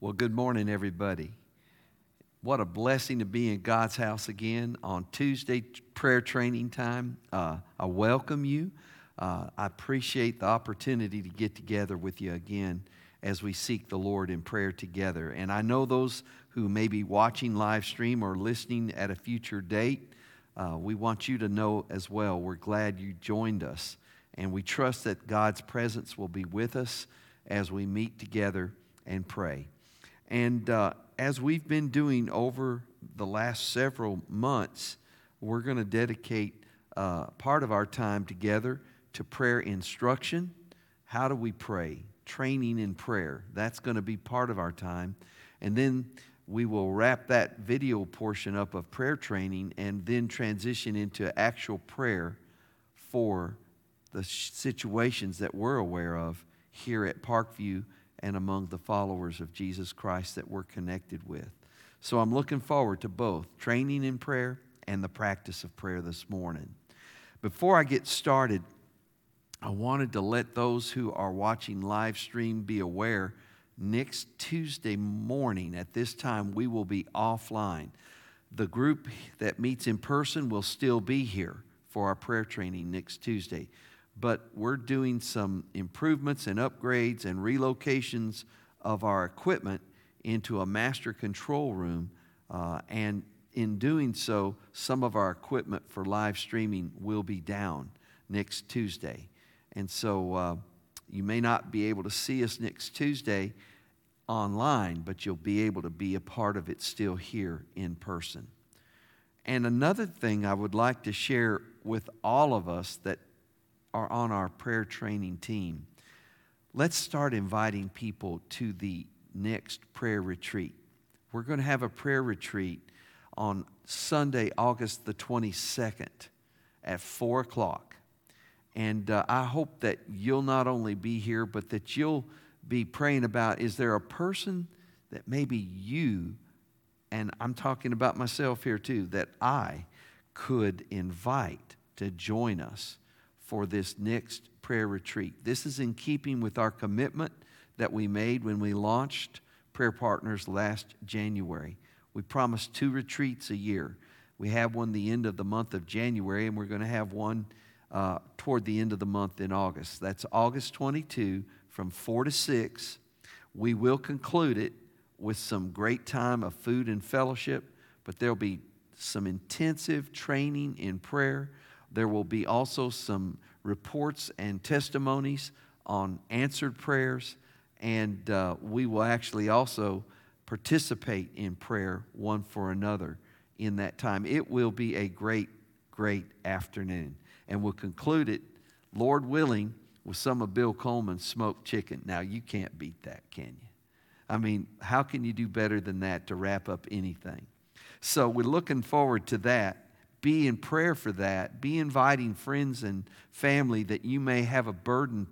Well, good morning, everybody. What a blessing to be in God's house again on Tuesday prayer training time. I welcome you. I appreciate the opportunity to get together with you again as we seek the Lord in prayer together. And I know those who may be watching live stream or listening at a future date, we want you to know as well, we're glad you joined us. And we trust that God's presence will be with us as we meet together and pray. And as we've been doing over the last several months, we're going to dedicate part of our time together to prayer instruction. How do we pray? Training in prayer. That's going to be part of our time. And then we will wrap that video portion up of prayer training and then transition into actual prayer for the situations that we're aware of here at Parkview and among the followers of Jesus Christ that we're connected with. So I'm looking forward to both training in prayer and the practice of prayer this morning. Before I get started, I wanted to let those who are watching live stream be aware next Tuesday morning at this time we will be offline. The group that meets in person will still be here for our prayer training next Tuesday. But we're doing some improvements and upgrades and relocations of our equipment into a master control room. And in doing so, some of our equipment for live streaming will be down next Tuesday. And so you may not be able to see us next Tuesday online, but you'll be able to be a part of it still here in person. And another thing I would like to share with all of us that are on our prayer training team, let's start inviting people to the next prayer retreat. We're going to have a prayer retreat on Sunday, August the 22nd at 4 o'clock. And I hope that you'll not only be here, but that you'll be praying about, is there a person that maybe you, and I'm talking about myself here too, that I could invite to join us for this next prayer retreat. This is in keeping with our commitment that we made when we launched Prayer Partners last January. We promised 2 retreats a year. We have one the end of the month of January, and we're going to have one toward the end of the month in August. That's August 22 from 4 to 6. We will conclude it with some great time of food and fellowship, but there'll be some intensive training in prayer. There will be also some reports and testimonies on answered prayers, and we will actually also participate in prayer one for another in that time. It will be a great, great afternoon, and we'll conclude it, Lord willing, with some of Bill Coleman's smoked chicken. Now, you can't beat that, can you? I mean, how can you do better than that to wrap up anything? So we're looking forward to that. Be in prayer for that. Be inviting friends and family that you may have a burden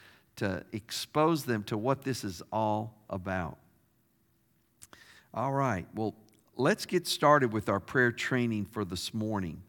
to expose them to what this is all about. All right. Well, let's get started with our prayer training for this morning.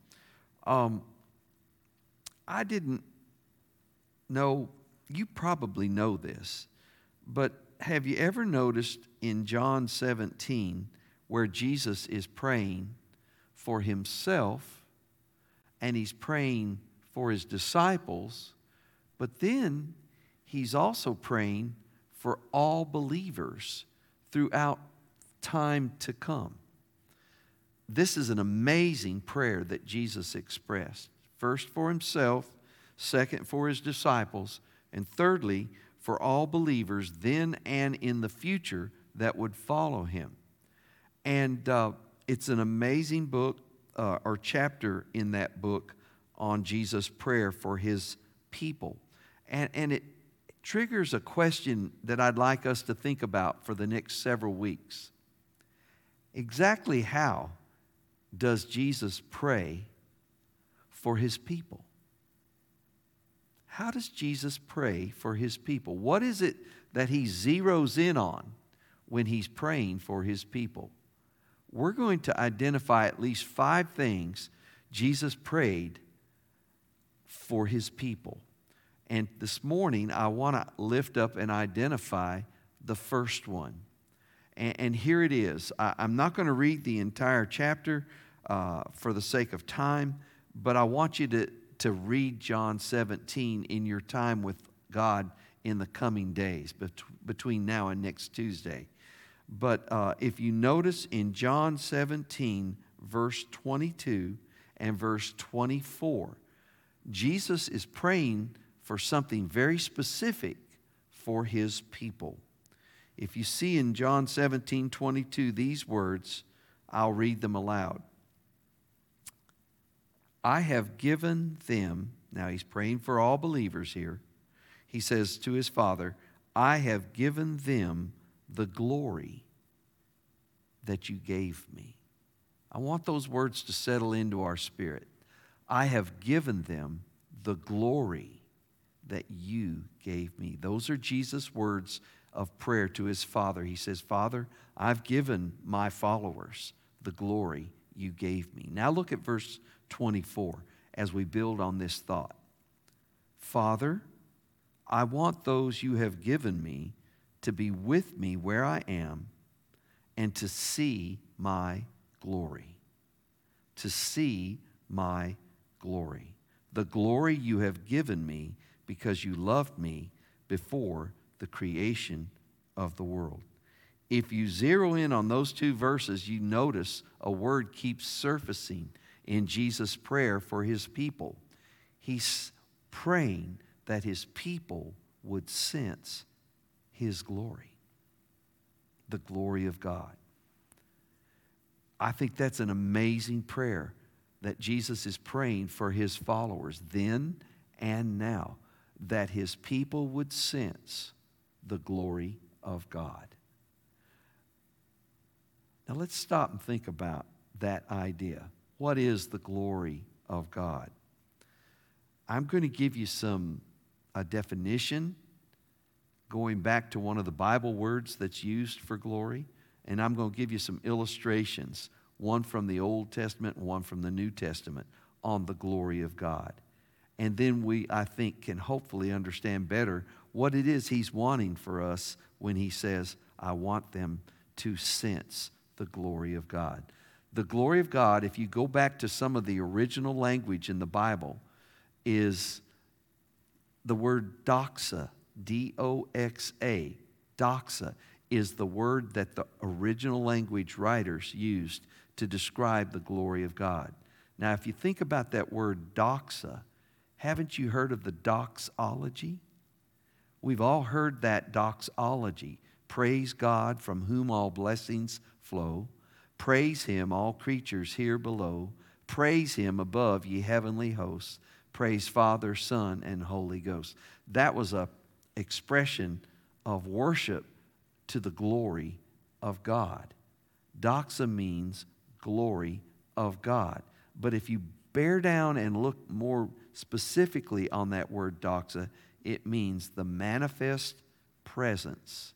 I didn't know, you probably know this, but have you ever noticed in John 17 where Jesus is praying for himself and he's praying for his disciples, but then he's also praying for all believers throughout time to come? This is an amazing prayer that Jesus expressed. First for himself, second for his disciples, and thirdly for all believers then and in the future that would follow him. And it's an amazing book or chapter in that book on Jesus' prayer for his people. And it triggers a question that I'd like us to think about for the next several weeks. Exactly how does Jesus pray for his people? How does Jesus pray for his people? What is it that he zeroes in on when he's praying for his people? We're going to identify at least 5 things Jesus prayed for his people. And this morning, I want to lift up and identify the first one. And here it is. I'm not going to read the entire chapter for the sake of time, but I want you to read John 17 in your time with God in the coming days between now and next Tuesday. But if you notice in John 17, verse 22 and verse 24, Jesus is praying for something very specific for his people. If you see in John 17, 22 these words, I'll read them aloud. I have given them, now he's praying for all believers here. He says to his Father, I have given them the glory that you gave me. I want those words to settle into our spirit. I have given them the glory that you gave me. Those are Jesus' words of prayer to his Father. He says, Father, I've given my followers the glory you gave me. Now look at verse 24 as we build on this thought. Father, I want those you have given me to be with me where I am and to see my glory. To see my glory. The glory you have given me because you loved me before the creation of the world. If you zero in on those two verses, you notice a word keeps surfacing in Jesus' prayer for his people. He's praying that his people would sense his glory, the glory of God. I think that's an amazing prayer that Jesus is praying for his followers then and now, that his people would sense the glory of God. Now let's stop and think about that idea. What is the glory of God? I'm going to give you a definition going back to one of the Bible words that's used for glory, and I'm going to give you some illustrations, one from the Old Testament and one from the New Testament, on the glory of God. And then we, I think, can hopefully understand better what it is he's wanting for us when he says, I want them to sense the glory of God. The glory of God, if you go back to some of the original language in the Bible, is the word doxa, D-O-X-A. Doxa is the word that the original language writers used to describe the glory of God. Now, if you think about that word doxa, haven't you heard of the doxology? We've all heard that doxology. Praise God from whom all blessings flow. Praise him, all creatures here below. Praise him above, ye heavenly hosts. Praise Father, Son, and Holy Ghost. That was an expression of worship to the glory of God. Doxa means glory of God. But if you bear down and look more specifically on that word doxa, it means the manifest presence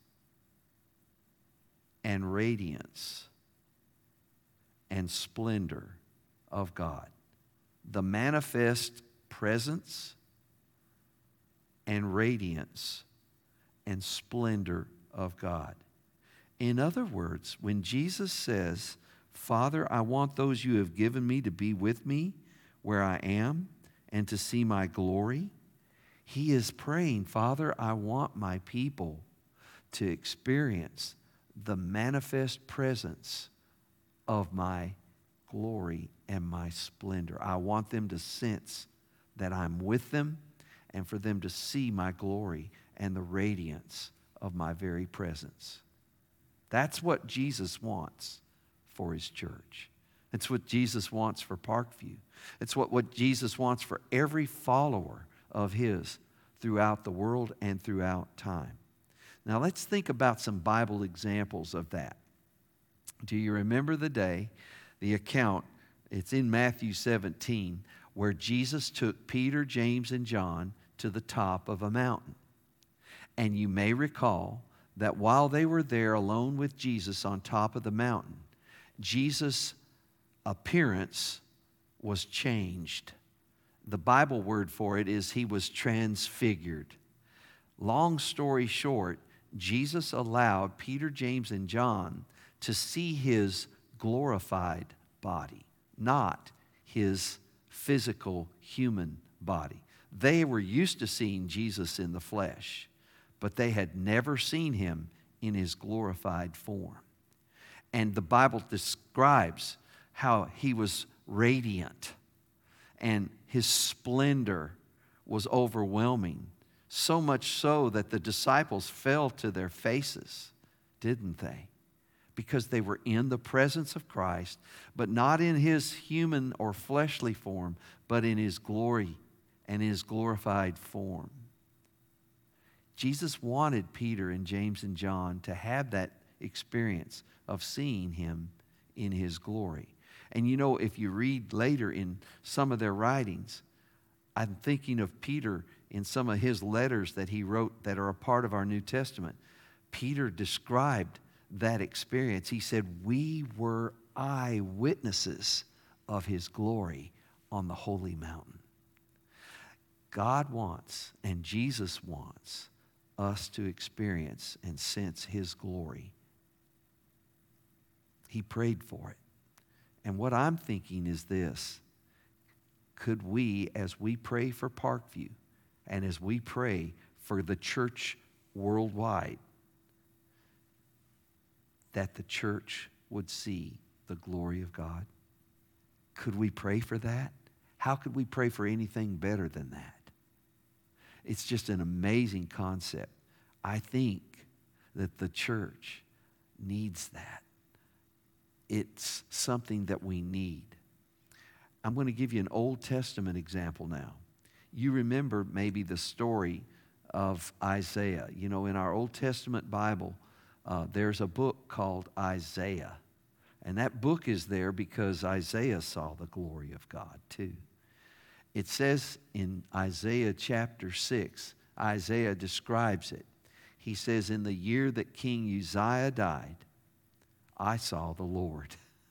and radiance and splendor of God. The manifest presence and radiance and splendor of God. In other words, when Jesus says, Father, I want those you have given me to be with me where I am and to see my glory, he is praying, Father, I want my people to experience the manifest presence of my glory and my splendor. I want them to sense that I'm with them and for them to see my glory and the radiance of my very presence. That's what Jesus wants for his church. It's what Jesus wants for Parkview. It's what Jesus wants for every follower of his throughout the world and throughout time. Now let's think about some Bible examples of that. Do you remember the day, the account, it's in Matthew 17, where Jesus took Peter, James, and John to the top of a mountain. And you may recall that while they were there alone with Jesus on top of the mountain, Jesus' appearance was changed. The Bible word for it is he was transfigured. Long story short, Jesus allowed Peter, James, and John to see his glorified body, not his physical human body. They were used to seeing Jesus in the flesh, but they had never seen him in his glorified form. And the Bible describes how he was radiant and his splendor was overwhelming, so much so that the disciples fell to their faces, didn't they? Because they were in the presence of Christ, but not in his human or fleshly form, but in his glory and his glorified form. Jesus wanted Peter and James and John to have that experience of seeing him in his glory. And you know, if you read later in some of their writings, I'm thinking of Peter in some of his letters that he wrote that are a part of our New Testament. Peter described that experience. He said, we were eyewitnesses of his glory on the holy mountain. God wants, and Jesus wants, us to experience and sense his glory. He prayed for it. And what I'm thinking is this: could we, as we pray for Parkview, and as we pray for the church worldwide, that the church would see the glory of God? Could we pray for that? How could we pray for anything better than that? It's just an amazing concept. I think that the church needs that. It's something that we need. I'm going to give you an Old Testament example now. You remember maybe the story of Isaiah. You know, in our Old Testament Bible, there's a book called Isaiah. And that book is there because Isaiah saw the glory of God too. It says in Isaiah chapter 6, Isaiah describes it. He says, in the year that King Uzziah died, I saw the Lord.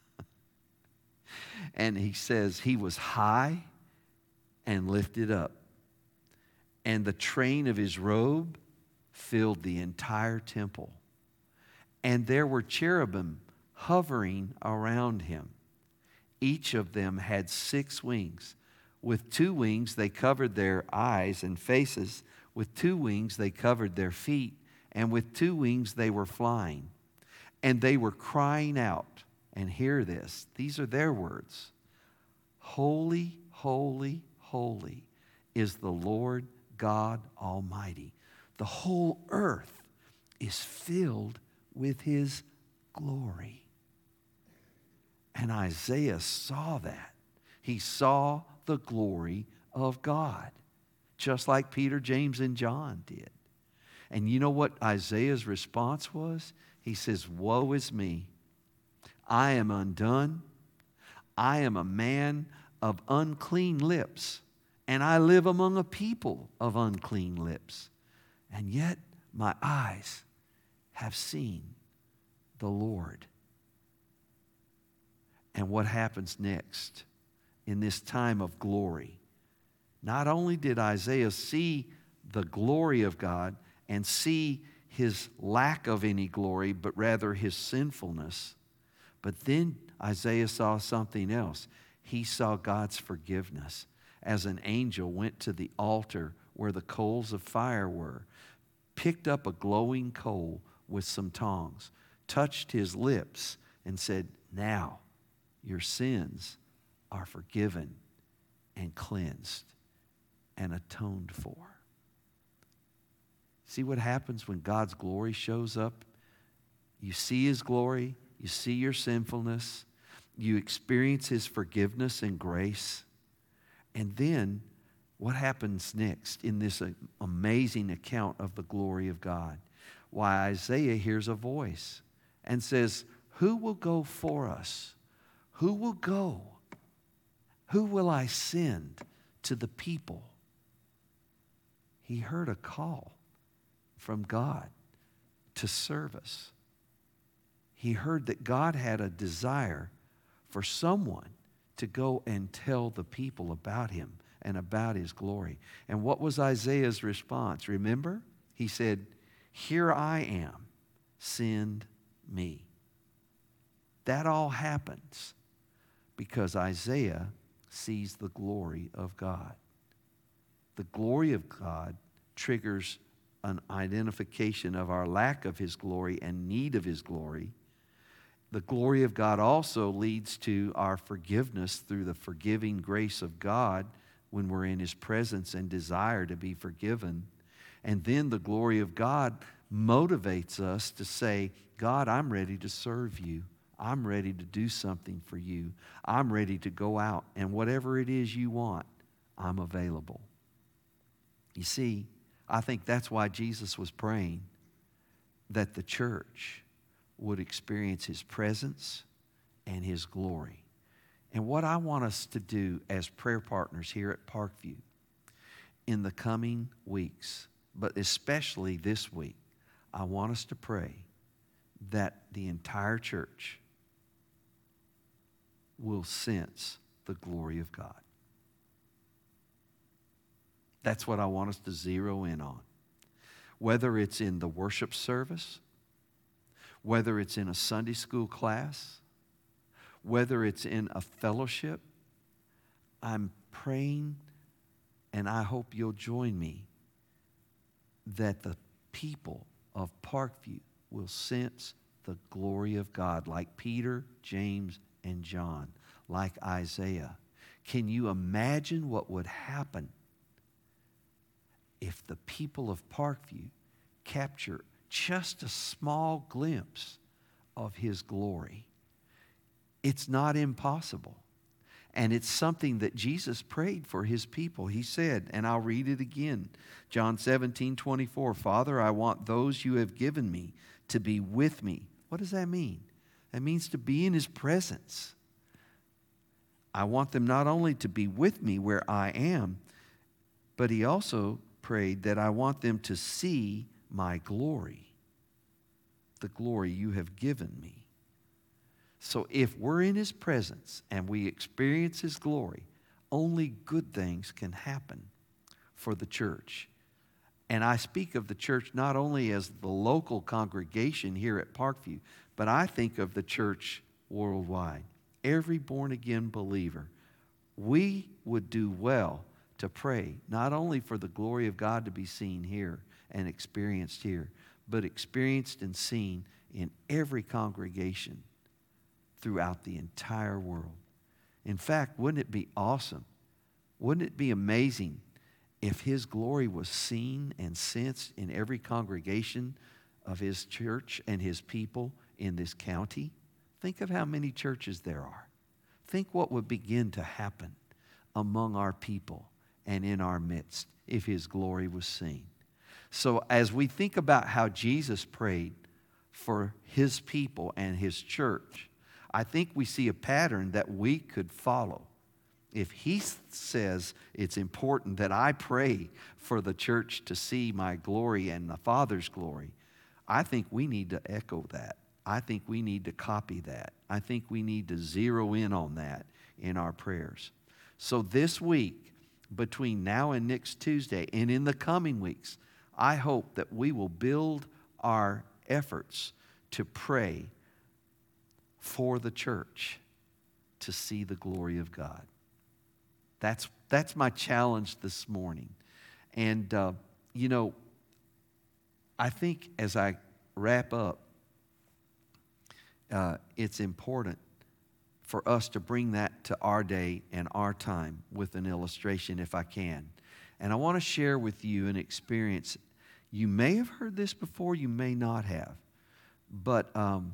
And he says he was high and lifted up, and the train of his robe filled the entire temple. And there were cherubim hovering around him. Each of them had 6 wings. With 2 wings they covered their eyes and faces. With 2 wings they covered their feet. And with 2 wings they were flying. And they were crying out. And hear this. These are their words. Holy, holy, holy is the Lord God Almighty. The whole earth is filled with his glory. And Isaiah saw that. He saw the glory of God, just like Peter, James, and John did. And you know what Isaiah's response was? He says, woe is me. I am undone. I am a man of unclean lips, and I live among a people of unclean lips. And yet my eyes have seen the Lord. And what happens next in this time of glory? Not only did Isaiah see the glory of God and see his lack of any glory, but rather his sinfulness, but then Isaiah saw something else. He saw God's forgiveness as an angel went to the altar where the coals of fire were, picked up a glowing coal with some tongs, touched his lips, and said, now your sins are forgiven and cleansed and atoned for. See what happens when God's glory shows up? You see his glory, you see your sinfulness, you experience his forgiveness and grace. And then what happens next in this amazing account of the glory of God? Why, Isaiah hears a voice and says, who will go for us? Who will go? Who will I send to the people? He heard a call from God to service. He heard that God had a desire for someone to go and tell the people about him and about his glory. And what was Isaiah's response? Remember? He said, Here I am, send me. That all happens because Isaiah sees the glory of God. The glory of God triggers an identification of our lack of His glory and need of His glory. The glory of God also leads to our forgiveness through the forgiving grace of God when we're in His presence and desire to be forgiven. And then the glory of God motivates us to say, God, I'm ready to serve you. I'm ready to do something for you. I'm ready to go out, and whatever it is you want, I'm available. You see, I think that's why Jesus was praying that the church would experience His presence and His glory. And what I want us to do as prayer partners here at Parkview in the coming weeks, but especially this week, I want us to pray that the entire church will sense the glory of God. That's what I want us to zero in on. Whether it's in the worship service, whether it's in a Sunday school class, whether it's in a fellowship, I'm praying, and I hope you'll join me, that the people of Parkview will sense the glory of God like Peter, James, and John, like Isaiah. Can you imagine what would happen if the people of Parkview capture just a small glimpse of His glory? It's not impossible. And it's something that Jesus prayed for His people. He said, and I'll read it again, John 17:24, Father, I want those you have given me to be with me. What does that mean? That means to be in His presence. I want them not only to be with me where I am, but He also prayed that I want them to see my glory, the glory you have given me. So if we're in His presence and we experience His glory, only good things can happen for the church. And I speak of the church not only as the local congregation here at Parkview, but I think of the church worldwide. Every born-again believer, we would do well to pray not only for the glory of God to be seen here and experienced here, but experienced and seen in every congregation throughout the entire world. In fact, wouldn't it be awesome? Wouldn't it be amazing if His glory was seen and sensed in every congregation of His church and His people in this county? Think of how many churches there are. Think what would begin to happen among our people and in our midst if His glory was seen. So as we think about how Jesus prayed for His people and His church, I think we see a pattern that we could follow. If He says it's important that I pray for the church to see my glory and the Father's glory, I think we need to echo that. I think we need to copy that. I think we need to zero in on that in our prayers. So this week, between now and next Tuesday, and in the coming weeks, I hope that we will build our efforts to pray for the church to see the glory of God. That's my challenge this morning. And, I think as I wrap up, it's important for us to bring that to our day and our time with an illustration if I can. And I want to share with you an experience. You may have heard this before, you may not have. But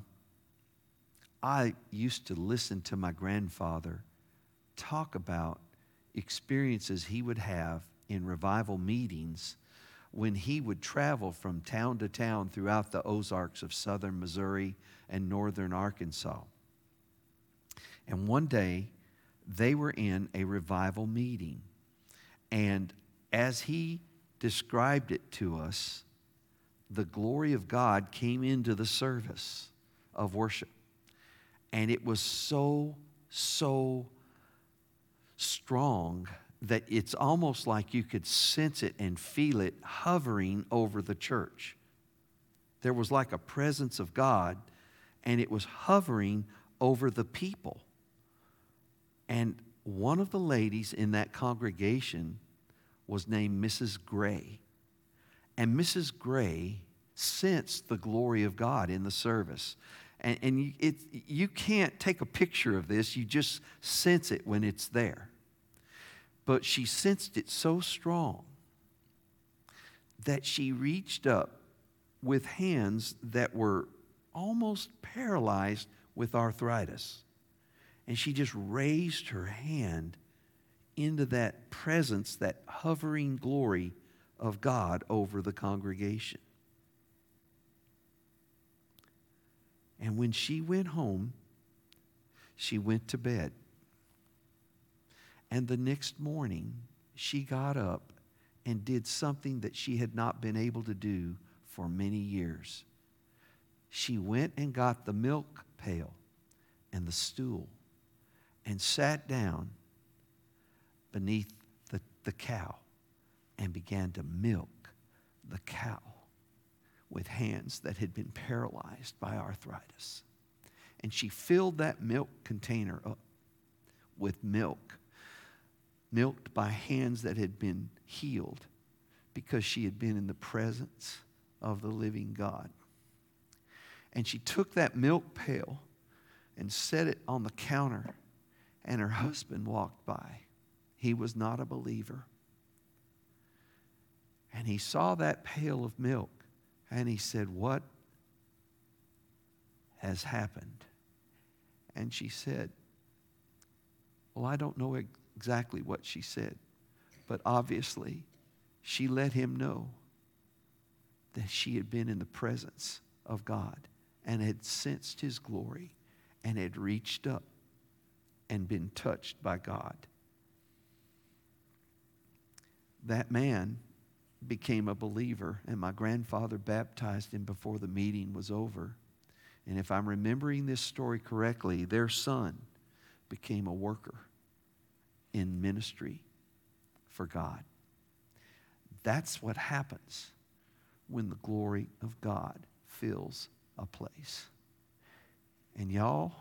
I used to listen to my grandfather talk about experiences he would have in revival meetings when he would travel from town to town throughout the Ozarks of southern Missouri and northern Arkansas. And one day, they were in a revival meeting. And as he described it to us, the glory of God came into the service of worship. And it was so strong that it's almost like you could sense it and feel it hovering over the church. There was like a presence of God, and it was hovering over the people. And one of the ladies in that congregation was named Mrs. Gray. And Mrs. Gray sensed the glory of God in the service. And you can't take a picture of this. You just sense it when it's there. But she sensed it so strong that she reached up with hands that were almost paralyzed with arthritis. And she just raised her hand into that presence, that hovering glory of God over the congregation. And when she went home, she went to bed. And the next morning, she got up and did something that she had not been able to do for many years. She went and got the milk pail and the stool and sat down beneath the cow and began to milk the cow with hands that had been paralyzed by arthritis. And she filled that milk container up with milk, milked by hands that had been healed because she had been in the presence of the living God. And she took that milk pail and set it on the counter, and her husband walked by. He was not a believer. And he saw that pail of milk, and he said, "What has happened?" And she said, well, I don't know exactly what she said, but obviously she let him know that she had been in the presence of God and had sensed his glory and had reached up and been touched by God. That man became a believer, and my grandfather baptized him before the meeting was over. And if I'm remembering this story correctly, their son became a worker in ministry for God. That's what happens when the glory of God fills a place. And y'all,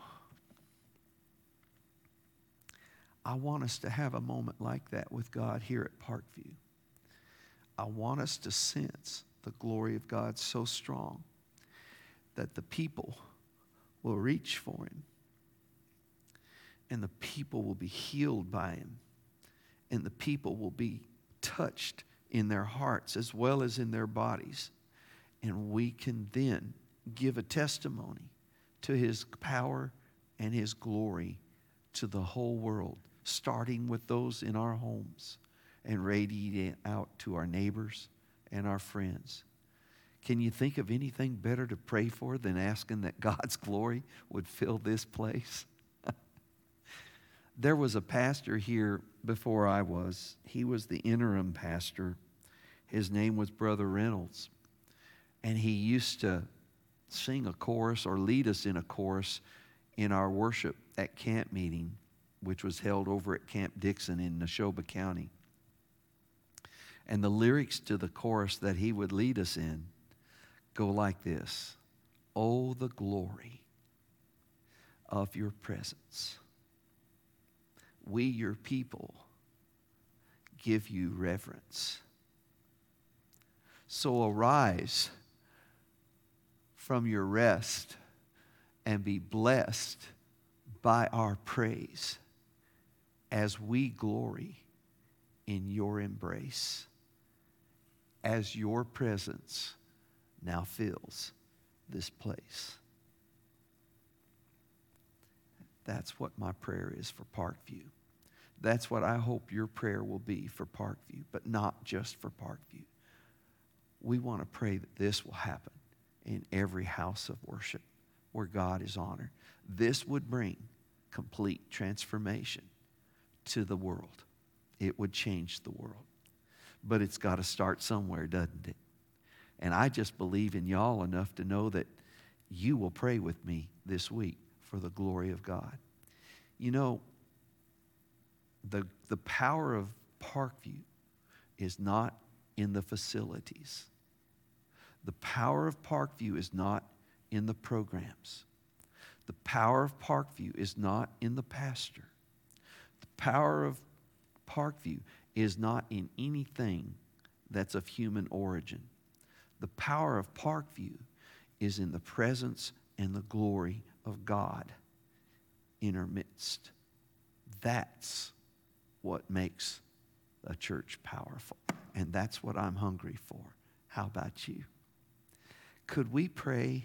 I want us to have a moment like that with God here at Parkview. I want us to sense the glory of God so strong that the people will reach for him, and the people will be healed by him, and the people will be touched in their hearts as well as in their bodies. And we can then give a testimony to his power and his glory to the whole world, starting with those in our homes and radiating out to our neighbors and our friends. Can you think of anything better to pray for than asking that God's glory would fill this place? There was a pastor here before I was. He was the interim pastor. His name was Brother Reynolds. And he used to sing a chorus or lead us in a chorus in our worship at camp meeting, which was held over at Camp Dixon in Neshoba County. And the lyrics to the chorus that he would lead us in go like this: "Oh, the glory of your presence. We, your people, give you reverence. So arise from your rest and be blessed by our praise as we glory in your embrace, as your presence now fills this place." That's what my prayer is for Parkview. That's what I hope your prayer will be for Parkview, but not just for Parkview. We want to pray that this will happen in every house of worship where God is honored. This would bring complete transformation to the world. It would change the world. But it's got to start somewhere, doesn't it? And I just believe in y'all enough to know that you will pray with me this week for the glory of God. You know, the power of Parkview is not in the facilities. The power of Parkview is not in the programs. The power of Parkview is not in the pastor. The power of Parkview is not in anything that's of human origin. The power of Parkview is in the presence and the glory of God in our midst. That's what makes a church powerful. And that's what I'm hungry for. How about you? Could we pray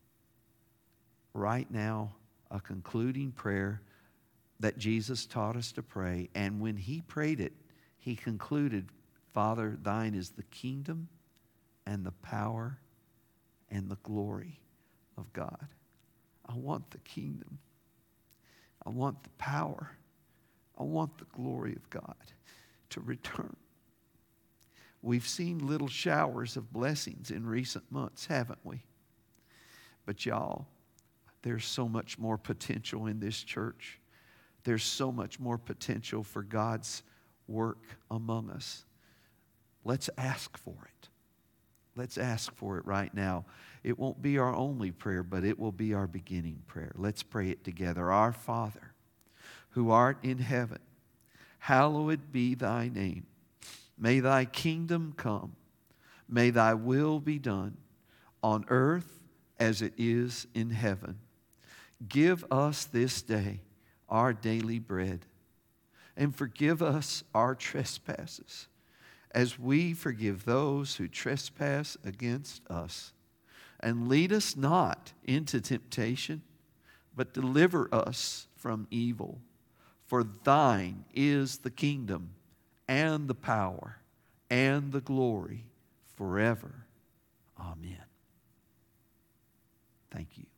right now a concluding prayer that Jesus taught us to pray? And when he prayed it, he concluded, Father, thine is the kingdom and the power and the glory of God. I want the kingdom. I want the power. I want the glory of God to return. We've seen little showers of blessings in recent months, haven't we? But y'all, there's so much more potential in this church. There's so much more potential for God's work among us. Let's ask for it. Let's ask for it right now. It won't be our only prayer, but it will be our beginning prayer. Let's pray it together. Our Father, who art in heaven, hallowed be thy name. May thy kingdom come. May thy will be done on earth as it is in heaven. Give us this day our daily bread, and forgive us our trespasses, as we forgive those who trespass against us. And lead us not into temptation, but deliver us from evil. For thine is the kingdom and the power and the glory forever. Amen. Thank you.